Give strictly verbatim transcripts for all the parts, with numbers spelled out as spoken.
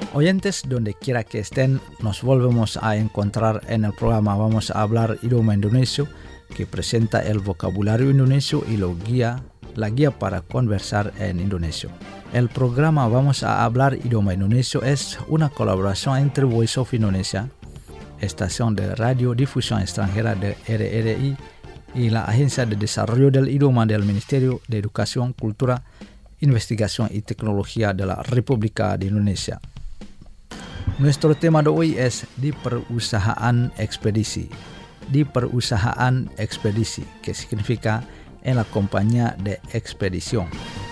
Oyentes, donde quiera que estén, nos volvemos a encontrar en el programa Vamos a hablar idioma indonesio, que presenta el vocabulario indonesio y lo guía, la guía para conversar en indonesio. El programa Vamos a hablar idioma indonesio es una colaboración entre Voice of Indonesia, estación de radiodifusión extranjera de R R I, y la Agencia de Desarrollo del Idioma del Ministerio de Educación, Cultura, Investigación y Tecnología de la República de Indonesia. Nuestro tema de hoy es di perusahaan ekspedisi. Di perusahaan ekspedisi, que significa en la compañía de expedición.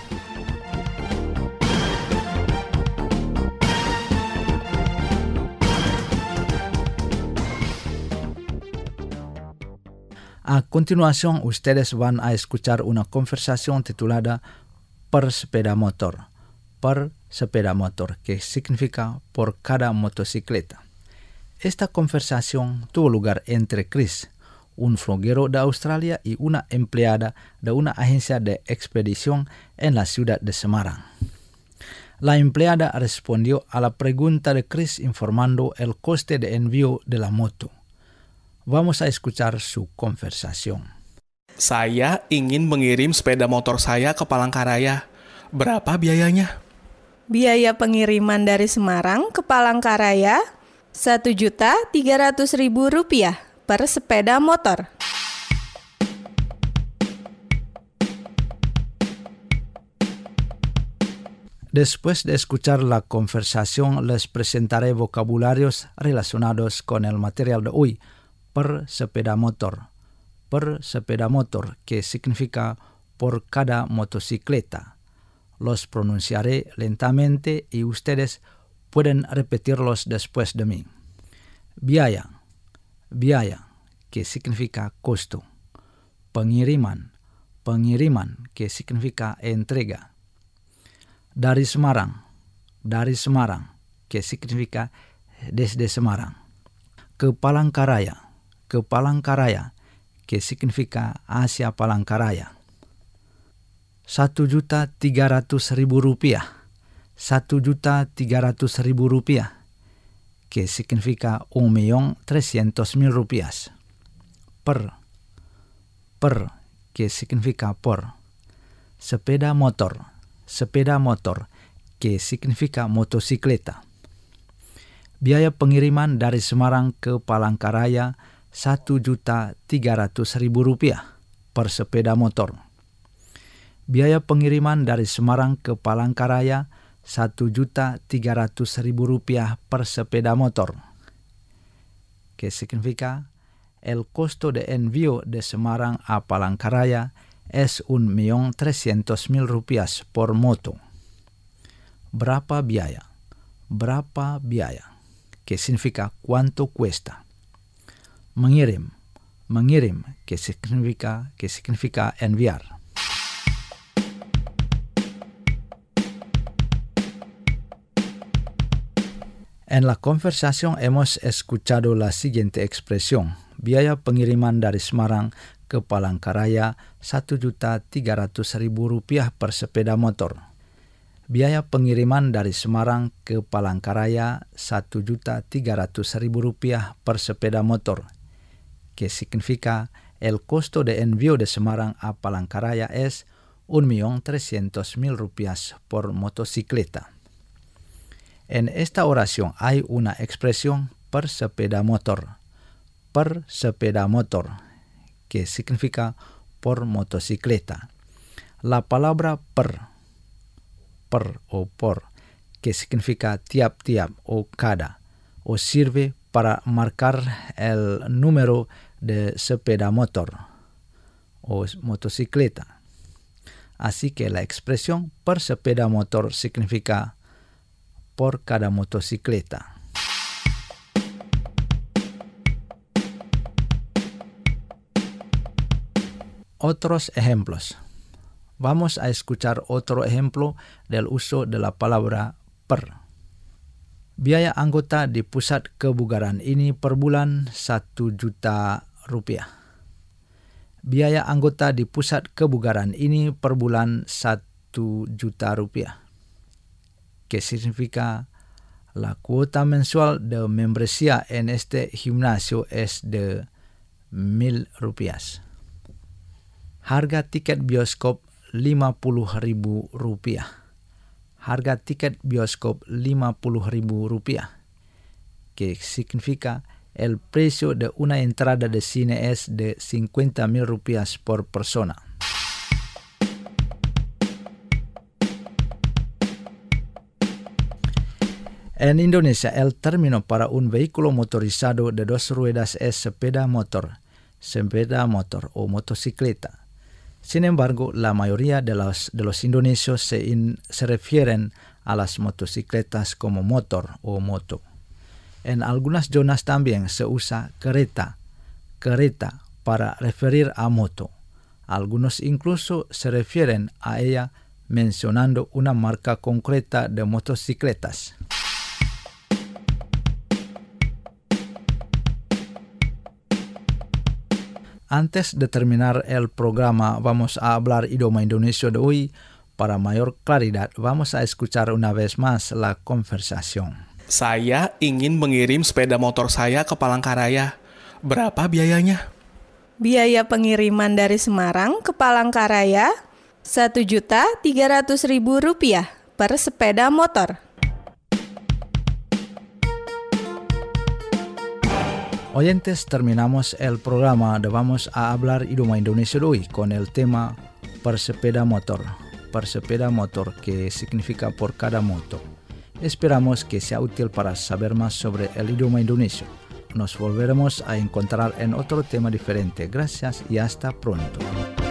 A continuación, ustedes van a escuchar una conversación titulada Per sepeda motor. Per sepeda motor, que significa por cada motocicleta. Esta conversación tuvo lugar entre Chris, un floguero de Australia, y una empleada de una agencia de expedición en la ciudad de Semarang. La empleada respondió a la pregunta de Chris informando el coste de envío de la moto. Vamos a escuchar su conversación. Saya ingin mengirim sepeda motor saya ke Palangkaraya. Berapa biayanya? Biaya pengiriman dari Semarang ke Palangkaraya satu juta tiga ratus ribu rupiah per sepeda motor. Después de escuchar la conversación, les presentaré vocabularios relacionados con el material de hoy. Per sepeda motor. Per sepeda motor, que significa por cada motocicleta. Los pronunciaré lentamente y ustedes pueden repetirlos después de mí. Biaya. Biaya, que significa costo. Pengiriman. Pengiriman, que significa entrega. Dari Semarang. Dari Semarang, que significa desde Semarang. Ke Palangkaraya. Ke Palangkaraya, que significa hacia Palangkaraya. Satu juta tiga ratus ribu rupiah. Satu juta tiga ratus ribu rupiah, que significa un millón trescientos mil rupias. Per. Per, que significa por. Sepeda motor. Sepeda motor, que significa motocicleta. Biaya pengiriman dari Semarang ke Palangkaraya satu juta tiga ratus ribu rupiah per sepeda motor. Biaya pengiriman dari Semarang ke Palangkaraya satu juta tiga ratus ribu rupiah per sepeda motor. Que significa el costo de envío de Semarang a Palangkaraya es un millón trescientos mil rupias por moto. Berapa biaya? Berapa biaya? Que significa cuánto cuesta. Mengirim, mengirim, que significa, que significa enviar. En la conversación hemos escuchado la siguiente expresión. Biaya pengiriman dari Semarang ke Palangkaraya satu juta tiga ratus ribu rupiah per sepeda motor. Biaya pengiriman dari Semarang ke Palangkaraya satu juta tiga ratus ribu rupiah per sepeda motor. Que significa el costo de envío de Semarang a Palangkaraya es un millón trescientos mil rupias por motocicleta. En esta oración hay una expresión per sepeda motor. Per sepeda motor, que significa por motocicleta. La palabra per, per o por, que significa tiap-tiap o cada, o sirve para marcar el número de sepeda motor o motocicleta. Así que la expresión per sepeda motor significa por cada motocicleta. Otros ejemplos. Vamos a escuchar otro ejemplo del uso de la palabra per. Biaya anggota di pusat kebugaran ini per bulan satu juta rupiah. Biaya anggota di pusat kebugaran ini per bulan satu juta rupiah. Que significa La cuota mensual de membresía en este gimnasio es de mil rupias. Harga tiket bioskop lima puluh ribu rupiah. Harga tiket bioskop lima puluh ribu rupiah, que significa el precio de una entrada de cine es de cincuenta mil rupias por persona. En Indonesia, el término para un vehículo motorizado de dos ruedas es sepeda motor, sepeda motor o motocicleta. Sin embargo, la mayoría de los, de los indonesios se, in, se refieren a las motocicletas como motor o moto. En algunas zonas también se usa kereta, kereta para referir a moto. Algunos incluso se refieren a ella mencionando una marca concreta de motocicletas. Antes de terminar el programa, vamos a hablar idioma Indonesia de hoy. Para mayor claridad, vamos a escuchar una vez más la conversación. Saya ingin mengirim sepeda motor saya ke Palangkaraya. Berapa biayanya? Biaya pengiriman dari Semarang ke Palangkaraya satu juta tiga ratus ribu rupiah per sepeda motor. Oyentes, terminamos el programa de Vamos a hablar idioma Indonesia de hoy con el tema persepeda motor. Persepeda motor, que significa por cada moto. Esperamos que sea útil para saber más sobre el idioma indonesio. Nos volveremos a encontrar en otro tema diferente. Gracias y hasta pronto.